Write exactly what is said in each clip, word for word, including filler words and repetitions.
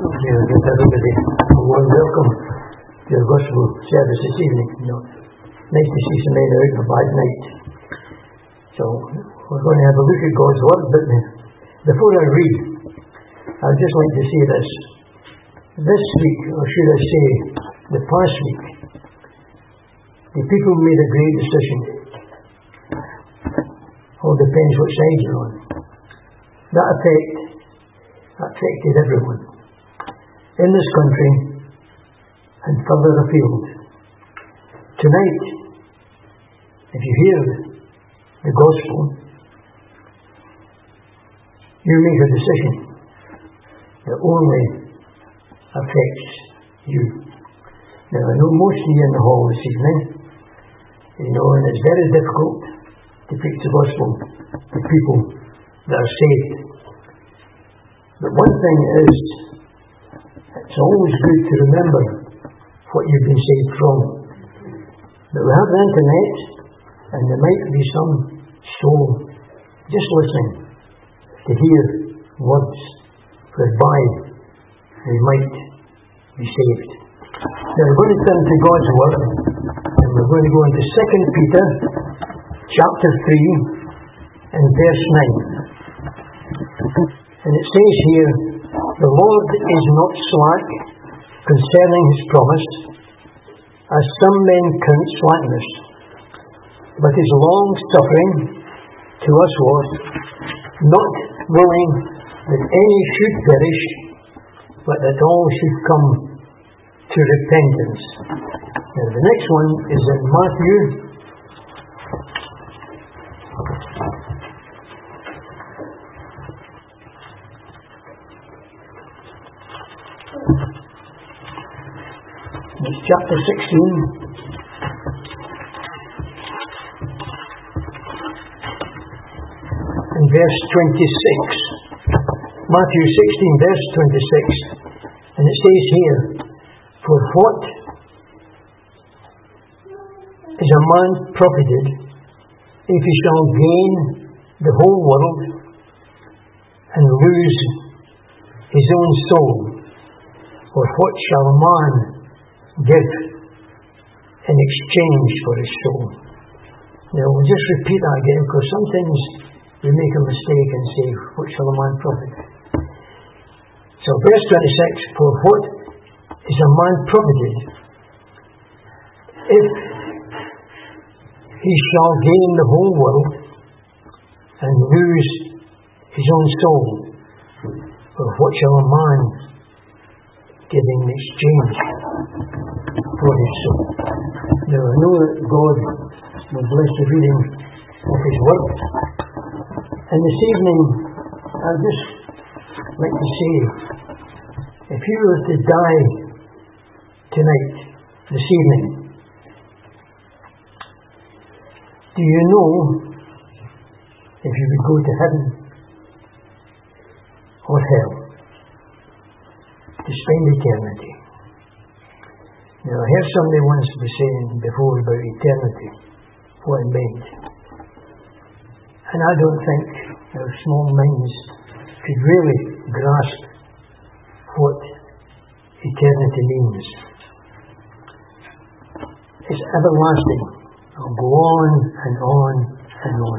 Dear give everybody a warm welcome to your gospel service this evening. You know, nice to see so many out on a bad night. So we're going to have a look at God's Word, but before I read, I'd just like to say this. This week, or should I say, the past week, the people made a great decision. All depends what side you're on. That effect affected everyone in this country and further afield. Tonight, if you hear the gospel, you make a decision that only affects you. Now, I know most of you in the hall this evening, you know, and it's very difficult to preach the gospel to people that are saved. But one thing is, it's always good to remember what you've been saved from. But we have the internet, and there might be some soul just listening to hear words whereby they might be saved. Now we're going to turn to God's Word, and we're going to go into Second Peter chapter three and verse nine. And it says here, "The Lord is not slack concerning his promise, as some men count slackness, but is long-suffering to usward, not willing that any should perish, but that all should come to repentance." Now the next one is in Matthew It's chapter sixteen and verse twenty-six. Matthew sixteen verse twenty-six, and it says here, "For what is a man profited if he shall gain the whole world and lose his own soul? Or what shall a man give in exchange for his soul?" Now we'll just repeat that again, because sometimes we make a mistake and say, "What shall a man profit?" So verse twenty-six, "For what is a man profited if he shall gain the whole world and lose his own soul? Or what shall a man give in exchange for his soul?" Now I know that God will bless the reading of his word. And this evening, I'd just like to say, if you were to die tonight, this evening, do you know if you would go to heaven or hell to spend eternity? Now I heard somebody once be saying before about eternity, what it meant. And I don't think our small minds could really grasp what eternity means. It's everlasting. It'll go on and on and on.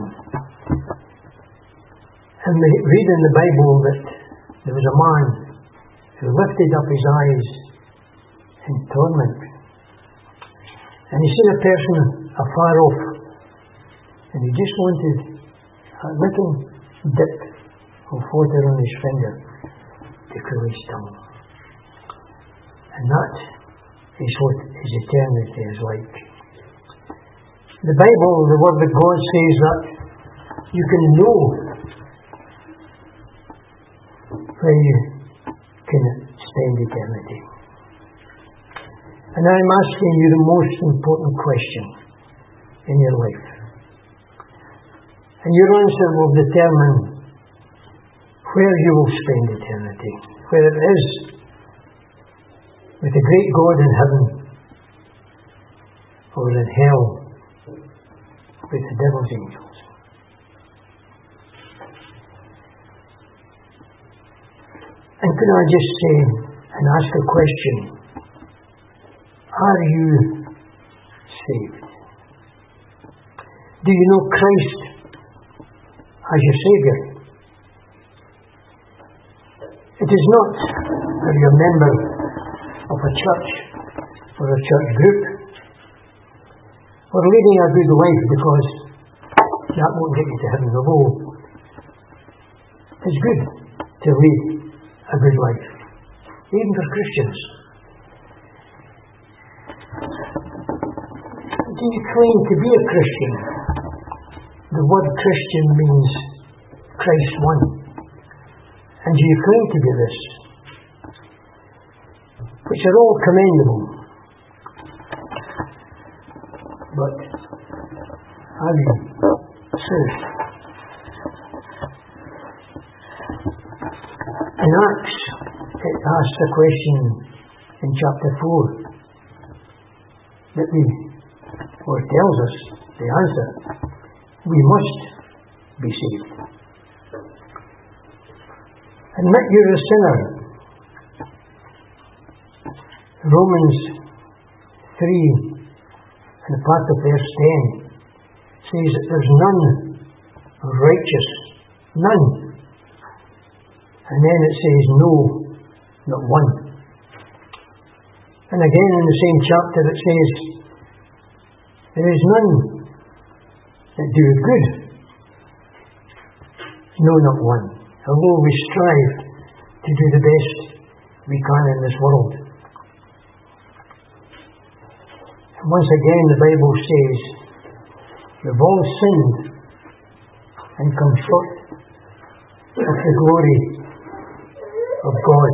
And we read in the Bible that there was a man who lifted up his eyes in torment, and he seen a person afar off, and he just wanted a little dip of water on his finger to cool his tongue. And that is what his eternity is like. The Bible, the Word of God, says that you can know where you can spend eternity. And I'm asking you the most important question in your life. And your answer will determine where you will spend eternity. Whether it is with the great God in heaven, or in hell with the devil's angels. And can I just say, and ask a question. Are you saved? Do you know Christ as your Saviour? It is not that you're a member of a church or a church group or leading a good life, because that won't get you to heaven. Although it's good to lead a good life, even for Christians. Do you claim to be a Christian? The word Christian means Christ one. And do you claim to be this? Which are all commendable. But are you saved? In Acts, it asks a question in chapter four that we, or tells us the answer. We must be saved. Admit you're a sinner. Romans three and part of verse ten says that there's none righteous, none. And then it says no, not one. And again in the same chapter it says there is none that doeth good, no, not one. Although we strive to do the best we can in this world. And once again the Bible says we've all sinned and come short of the glory of God.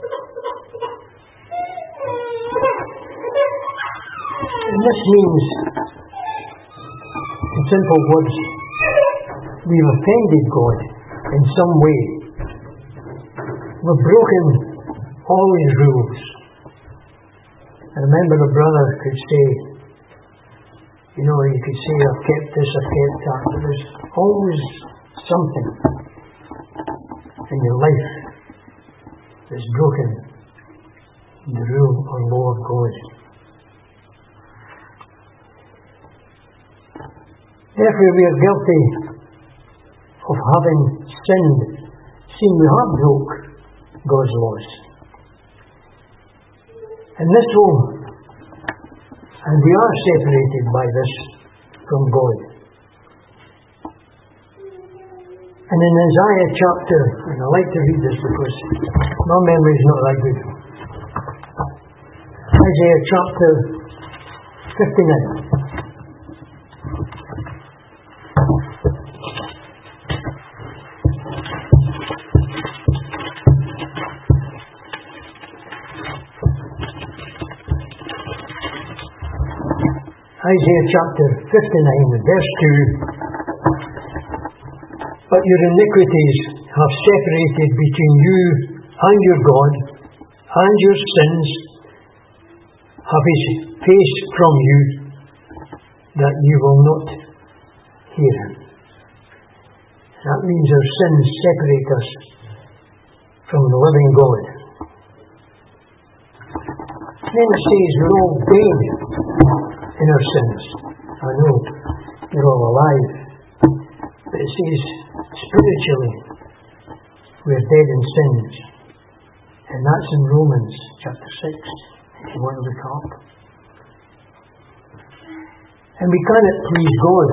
And this means, in simple words, we've offended God in some way. We've broken all His rules. I remember a brother could say, you know, you could say, I've kept this, I've kept that, but there's always something in your life that's broken the rule or law of God. Therefore we are guilty of having sinned, seeing we have broke God's laws. And this will, and we are separated by this from God. And in Isaiah chapter, and I like to read this because my memory is not that good. Isaiah chapter fifty-nine. Isaiah chapter fifty-nine, verse two. But your iniquities have separated between you and your God, and your sins have His face from you, that you will not hear Him. That means our sins separate us from the living God. Then it says we're all dead in our sins. I know we're all alive, but it says spiritually we're dead in sins, and that's in Romans chapter six, if you want to look up. And we cannot please God.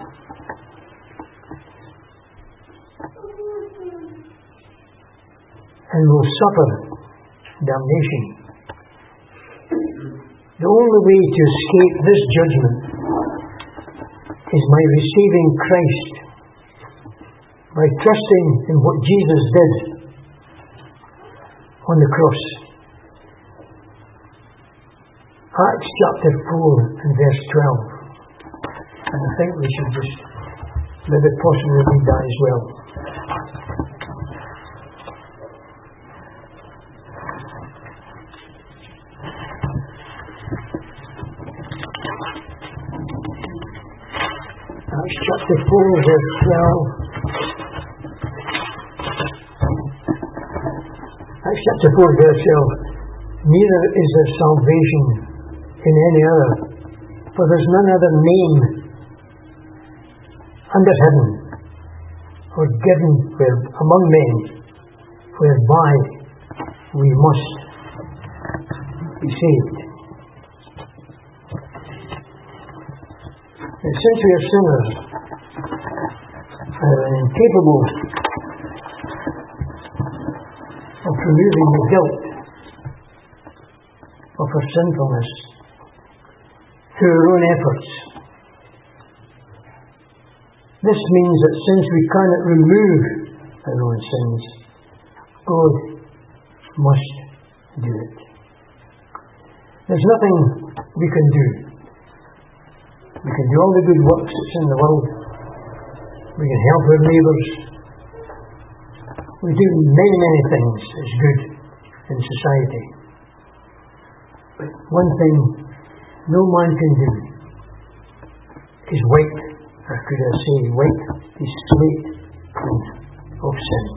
And will suffer damnation. The only way to escape this judgment is by receiving Christ, by trusting in what Jesus did on the cross. Acts chapter four and verse twelve. And I think we should just maybe possibly read that as well. Acts chapter four verse twelve. Acts chapter four verse twelve. neither is there salvation in any other, for there's none other name under heaven or given where, among men whereby we must be saved. And since we are sinners and incapable of removing the guilt of our sinfulness through our own efforts, this means that since we cannot remove our own sins, God must do it. There's nothing we can do. We can do all the good works that's in the world. We can help our neighbours. We do many, many things as good in society. But one thing no man can do is wipe, or could I say, wipe his slate clean of sin.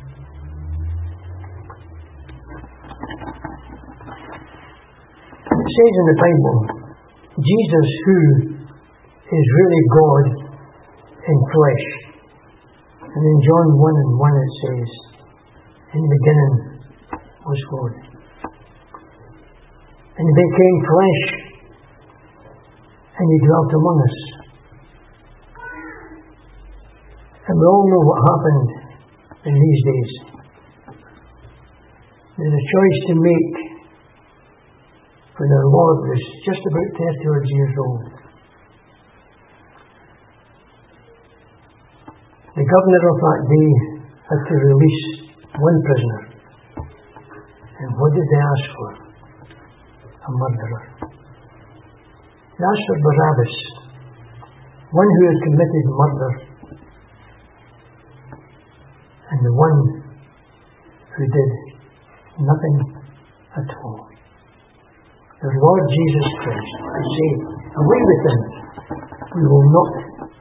It says in the Bible, Jesus, who is really God in flesh. And in John one and one it says, in the beginning was God. And he became flesh, and he dwelt among us. And we all know what happened in these days. There's a choice to make when our Lord was just about thirty odd years old. The governor of that day had to release one prisoner. And what did they ask for? A murderer. They asked for Barabbas, one who had committed murder, and the one who did nothing at all. The Lord Jesus Christ could say, away with him, we will not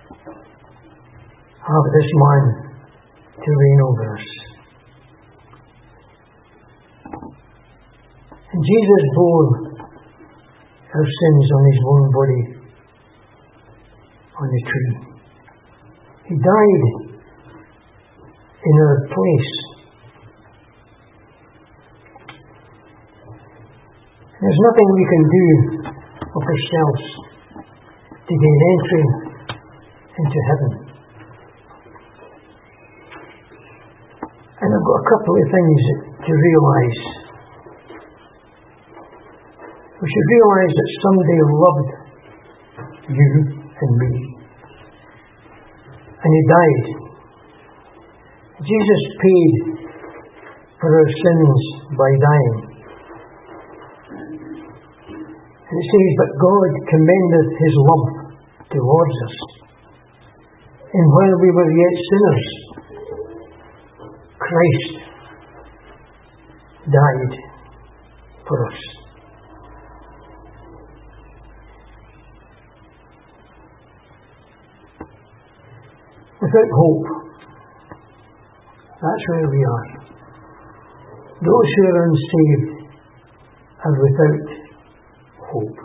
have this man to reign over us. And Jesus bore our sins on his own body on the tree. He died in our place. There's nothing we can do of ourselves to gain entry into heaven. And I've got a couple of things to realise. We should realise that somebody loved you and me. And he died. Jesus paid for our sins by dying. And it says, but God commendeth his love towards us. And while we were yet sinners, Christ died for us. Without hope, that's where we are. Those who are unsaved are without hope.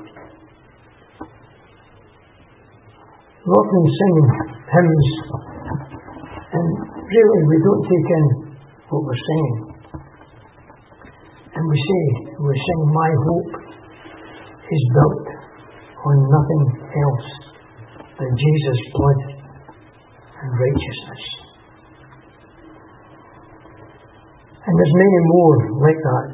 We often sing hymns, and really we don't take in what we're singing. And we say, we sing, my hope is built on nothing else than Jesus' blood and righteousness. And there's many more like that.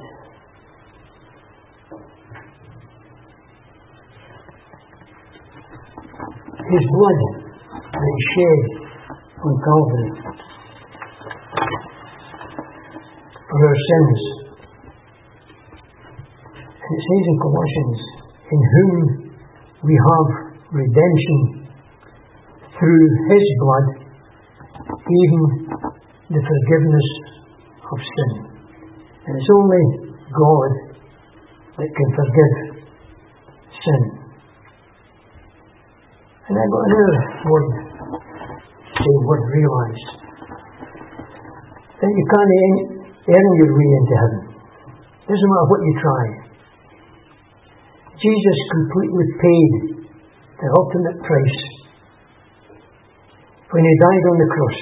His blood that he shed on Calvary for our sins. And it says in Colossians, in whom we have redemption through his blood, even the forgiveness of sin. And it's only God that can forgive sin. And I got another word, say word realise, that you can't earn your way into heaven. Doesn't matter what you try. Jesus completely paid the ultimate price when he died on the cross.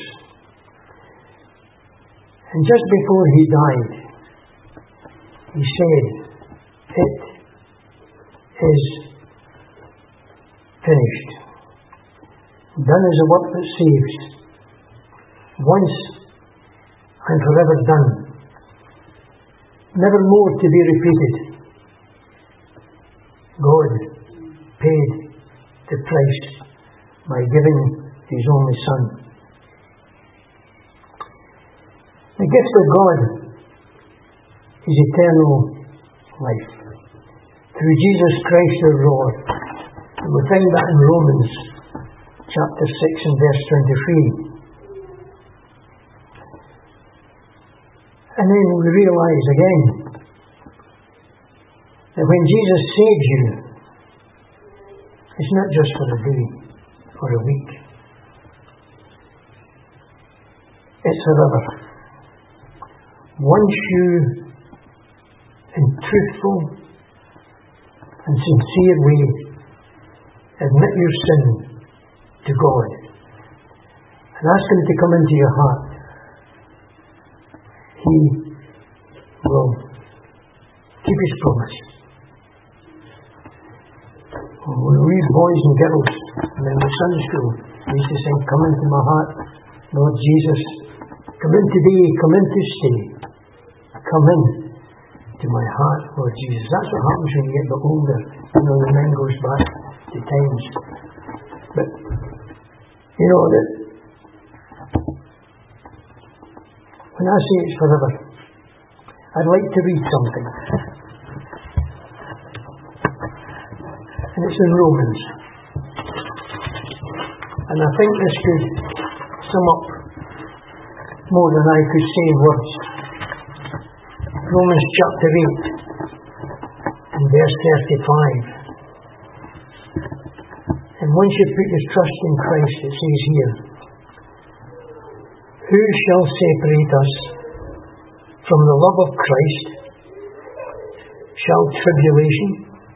And just before he died, he said, "It is finished." Done is a work that saves. Once and forever done. Never more to be repeated. God paid the price by giving his only Son. The gift of God is eternal life through Jesus Christ our Lord. And we find that in Romans chapter six and verse twenty-three. And then we realize again that when Jesus saves you, it's not just for a day or a week. It's forever. Once you, in truthful and sincere way, admit your sin to God and ask him to come into your heart, he will keep his promise. When we were boys and girls and in the Sunday school, we used to sing, "Come into my heart, Lord Jesus. Come in today, come in to stay. Come in to my heart, Lord Jesus." That's what happens when you get a bit older. You know, the mind goes back to times. But, you know, that when I say it's forever, I'd like to read something. And it's in Romans. And I think this could sum up more than I could say in words. Romans chapter eight and verse thirty-five. And once you put your trust in Christ, it says here, "Who shall separate us from the love of Christ? Shall tribulation,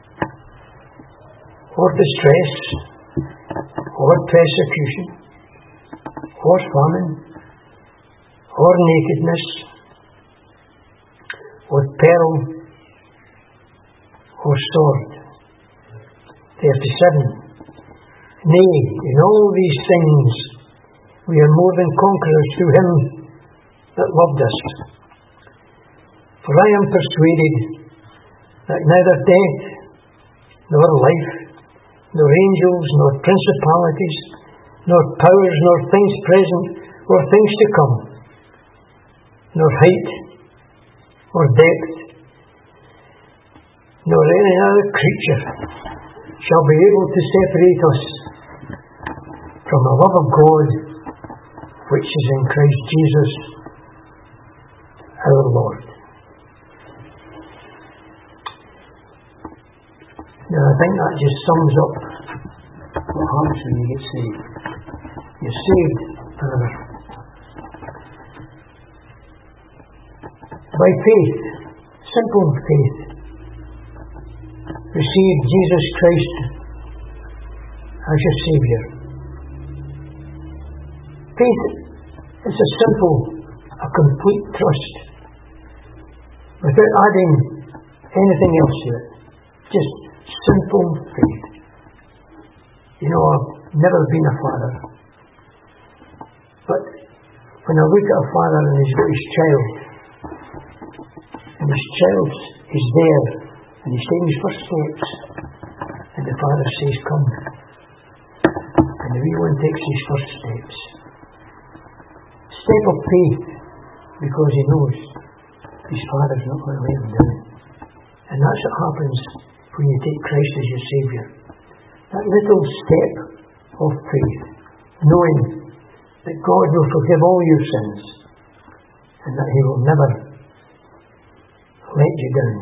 or distress, or persecution, or famine, or nakedness, or peril, or sword?" thirty-seven. "Nay, in all these things we are more than conquerors through him that loved us. For I am persuaded that neither death, nor life, nor angels, nor principalities, nor powers, nor things present, or things to come, nor height, or depth, nor any other creature shall be able to separate us from the love of God which is in Christ Jesus our Lord." Now I think that just sums up what happens when you get saved. You're saved forever. By faith, simple faith, receive Jesus Christ as your Saviour. Faith is a simple, a complete trust, without adding anything else to it. Just simple faith. You know, I've never been a father, but when I look at a father and he's got his child, and his child is there, and he's taking his first steps, and the father says, "Come," and the wee one takes his first steps. Step of faith, because he knows his father's not going to let him down. And that's what happens when you take Christ as your Saviour. That little step of faith, knowing that God will forgive all your sins, and that he will never let you down.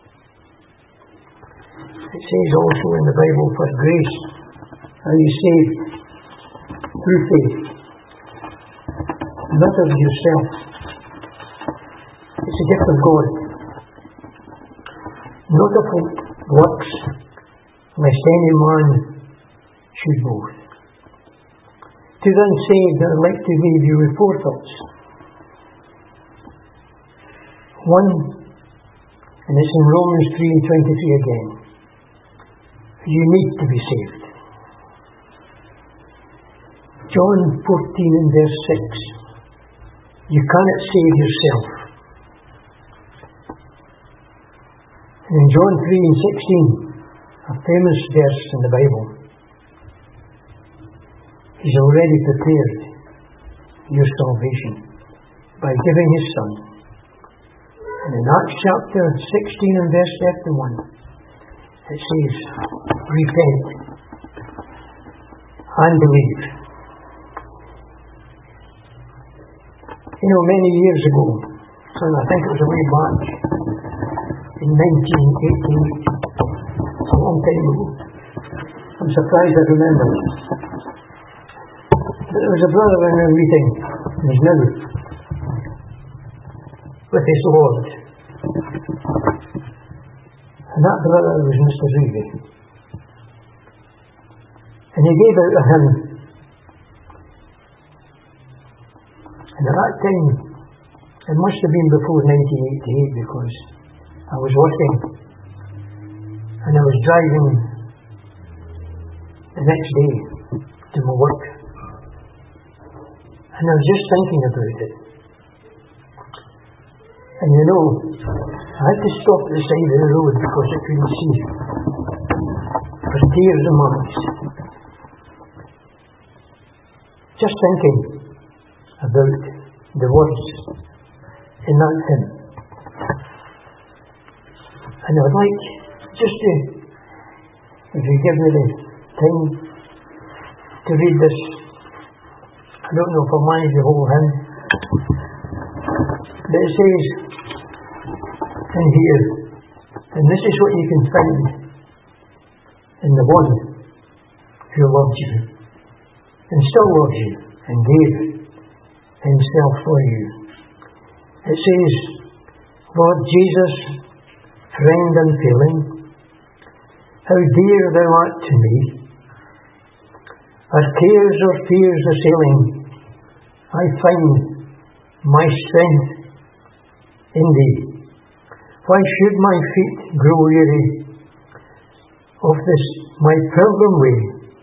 It says also in the Bible, for grace are you saved through faith, not of yourself. It's a gift of God, not of works, lest any man should boast. To the unsaved I'd like to leave you with four thoughts. One, and it's in Romans three and twenty-three again. You need to be saved. John fourteen and verse six. You cannot save yourself. And in John three and sixteen, a famous verse in the Bible, He's already prepared your salvation by giving His Son. And in Acts chapter sixteen and verse thirty-one, it says, repent and believe. You know, many years ago, and I think it was a way back in nineteen eighty-eight, a long time ago, I'm surprised I remember it. But there was a brother in a meeting in his now with his Lord. And that brother was Mister Reevy. And he gave out a hymn. And at that time, it must have been before nineteen eighty-eight, because I was working and I was driving the next day to my work. And I was just thinking about it. And you know, I had to stop at the side of the road because I couldn't see for tears in my eyes. Just thinking about the words in that hymn. And I would like just to, if you give me the time to read this, I don't know if I'll manage the whole hymn, but it says in here, and this is what you can find in the one who loved you and still loves you and gave Himself for you. It says, Lord Jesus, friend unfailing, how dear Thou art to me. Our cares or fears assailing, I find my strength in Thee. Why should my feet grow weary of this my pilgrim way?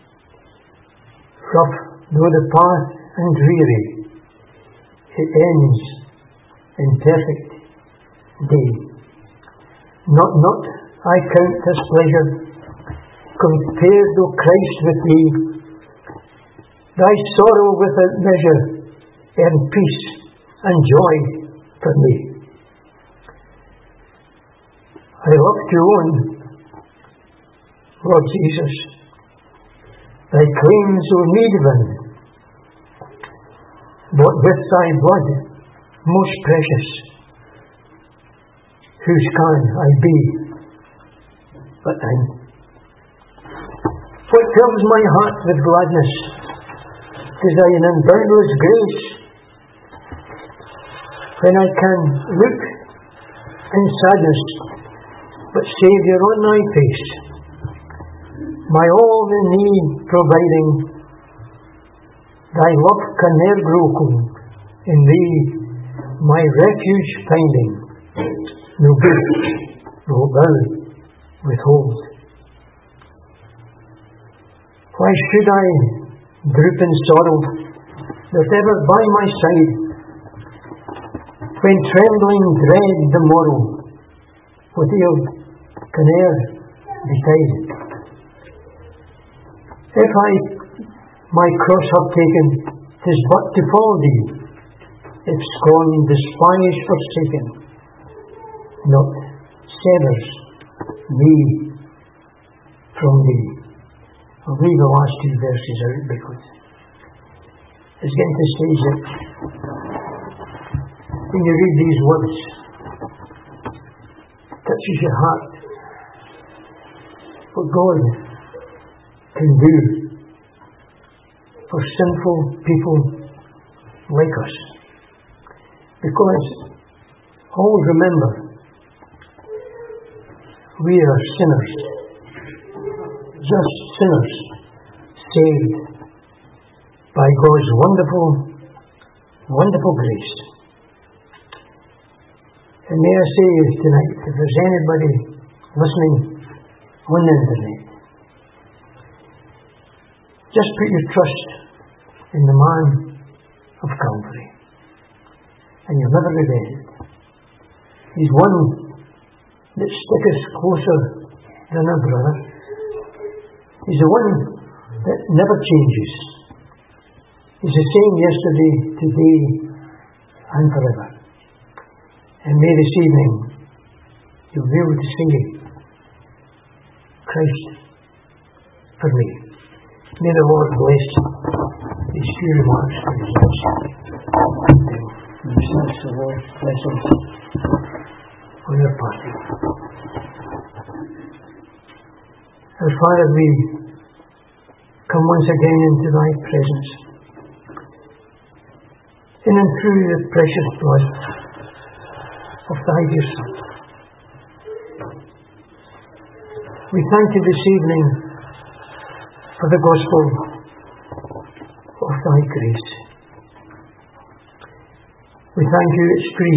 Rough though the path and dreary, it ends in perfect day. Not, not, I count as pleasure, compared, O Christ, with Thee. Thy sorrow without measure, earn peace and joy for me. I love to own, Lord Jesus, Thy claims o'er me divine, bought with Thy blood most precious. Whose can I be but Thine? What fills my heart with gladness is Thine unboundless grace, when I can look in sadness but Saviour on Thy face, my all in need providing. Thy love can ne'er grow cold, in Thee my refuge finding. No good wilt Thou withhold. Why should I droop in sorrow that ever by my side, when trembling dread the morrow, what ill can e'er betide? If I my cross have taken, 'tis but to follow Thee, if scorn, despise, forsaken, not severs me from Thee. I'll leave the last two verses out because it's getting to the stage that when you read these words, it touches your heart. What God can do for sinful people like us. Because always remember, We are sinners, just sinners, saved by God's wonderful, wonderful grace. And may I say tonight, if there's anybody listening on the internet, just put your trust in the man of Calvary, and you'll never regret it. He's one that sticketh closer than a brother. He's the one that never changes. He's the same yesterday, today, and forever. And may this evening you'll be able to say, Christ for me. May the Lord bless these few remarks for his lips. The Lord bless us on your party. Our Father, we come once again into thy presence, in and through the precious blood of thy dear Son. We thank you this evening for the gospel of thy grace. We thank you it's free.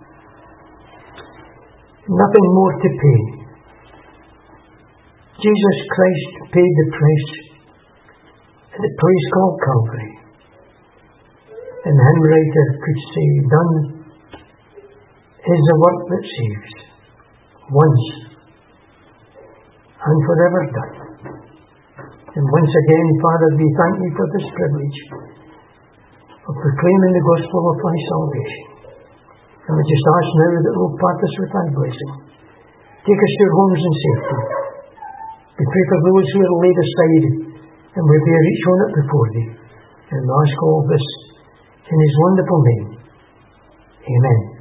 Nothing more to pay. Jesus Christ paid the price at the place called Calvary. And the hymn writer could say, done is the work that saves, once and forever done. And once again, Father, we thank you for this privilege of proclaiming the gospel of thy salvation. And we just ask now that Lord part us with thy blessing. Take us to our homes in safety. We pray for those who are laid aside, and we bear each one up before thee. And we ask all this in his wonderful name. Amen.